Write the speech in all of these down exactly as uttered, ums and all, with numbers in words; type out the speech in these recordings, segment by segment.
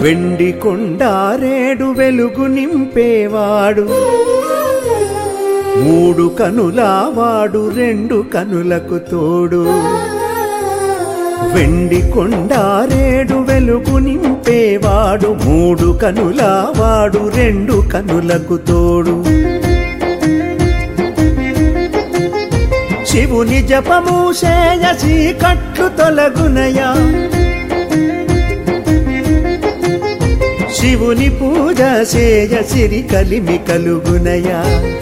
వెండి కొండారేడు వెలుగు నింపేవాడు మూడు కనులావాడు రెండు కనులకు తోడు వెండి కొండారేడు వెలుగు నింపేవాడు మూడు కనులావాడు రెండు కనులకు తోడు శివుని జపము చేయ చీకట్లు తొలగునయా శివుని పూజ చేయ సిరి కలిమి కలుగునయా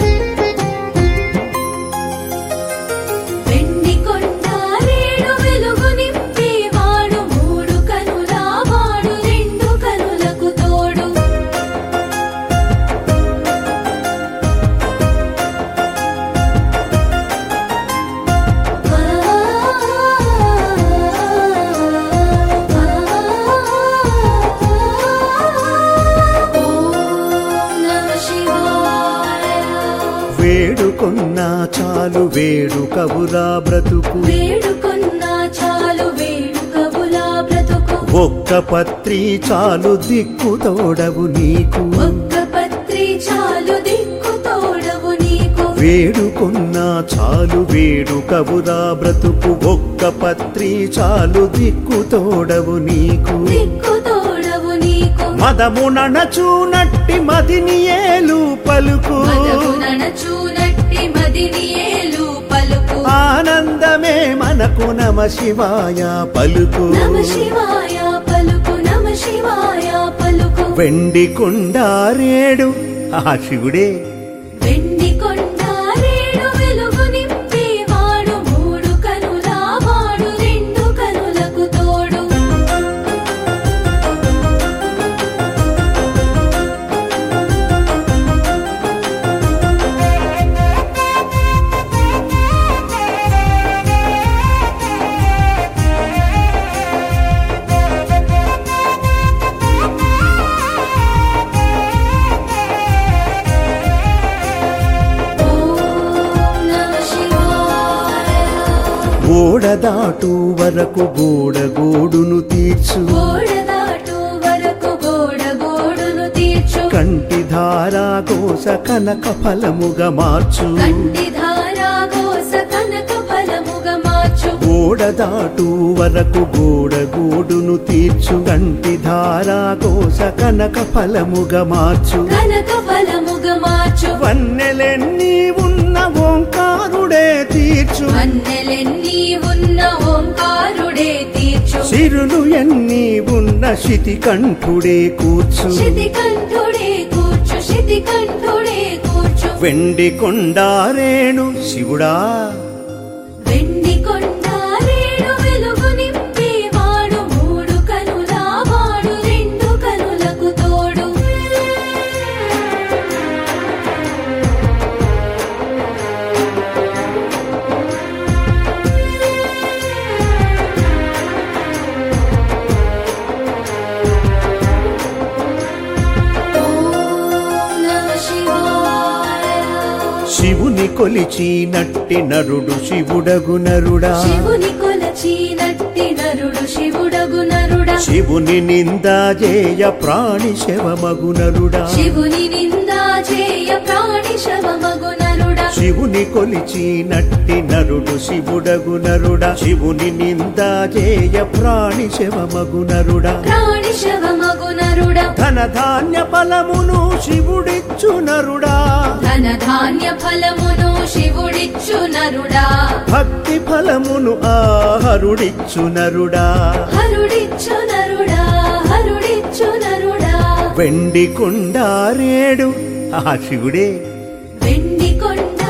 వేడుకొన్నా చాలు వేడుకవులా బ్రతుకు వేడుకొన్నా చాలు వేడుకవులా బ్రతుకు ఒక్క పత్రి చాలు దిక్కు తోడవు నీకు ఒక్క పత్రి చాలు దిక్కు తోడవు నీకు వేడుకొన్నా చాలు వేడుకవులా బ్రతుకు ఒక్క పత్రి చాలు దిక్కు తోడవు నీకు దిక్కు తోడవు నీకు మదము నణచూనట్టి మదిని ఏలు పలుకు మదము నణచూనట్టి మదిని ఏలు పలుకు ఆనందమే మనకు నమ శివాయ పలుకు నమ శివాయ పలుకు నమ శివాయ పలుకు వెండి కొండారేడు ఆ శివుడే వెండి కొండారేడు వెలుగు నింపేవాడు మూడు కనులావాడు రెండు కనులకు తోడు గోడదాటు వరకు గోడ గోడును తీర్చు గోడదాటు వరకు గోడ గోడును తీర్చు కంటి ధారా కోస కనక ఫలముగా మార్చు కంటి ధారా కోస కనక ఫలముగా మార్చు గోడదాటు వరకు గోడ గోడును తీర్చు కంటి ధారా కోస కనక ఫలముగా మార్చు కనక ఫలముగా మార్చు వన్నెలెన్ని ఉన్న ఓంకారుడే తీర్చు వన్నెలెన్ని ఉన్న ఓంకారుడే తీర్చు సిరులు ఎన్ని ఉన్న శితికంఠుడే కూర్చు శితికంఠుడే కూర్చు శితికంఠుడే కూర్చు వెండి కొండారేణు శివుడా వెండి కొండారేడు వెలుగు నింపేవాడు మూడు కనులావాడు రెండు కనులకు తోడు శివుని కొలిచినట్టి నరుడు శివుడగు నరుడా శివుని కొలచినట్టి నరుడు శివుడగు నరుడా శివుని నిందా జేయ ప్రాణి శవమగు నరుడా శివుని నిందా చేయ ప్రాణి శవమగు నరుడా శివుని కొలిచినట్టి నరుడు శివుడగు నరుడా శివుని నిందా జేయ ప్రాణి శవమగు నరుడా ప్రాణి శవమగు నరుడా ధన ధాన్య ఫలమును శివుడిచ్చు నరుడా ధన ధాన్య ఫలమును శివుడిచ్చు నరుడా భక్తి ఫలమును ఆహరుడిచ్చు నరుడా హరుడిచ్చు నరుడా హరుడిచ్చు నరుడా వెండి కొండారేడు ఆ శివుడే వెండి కొండ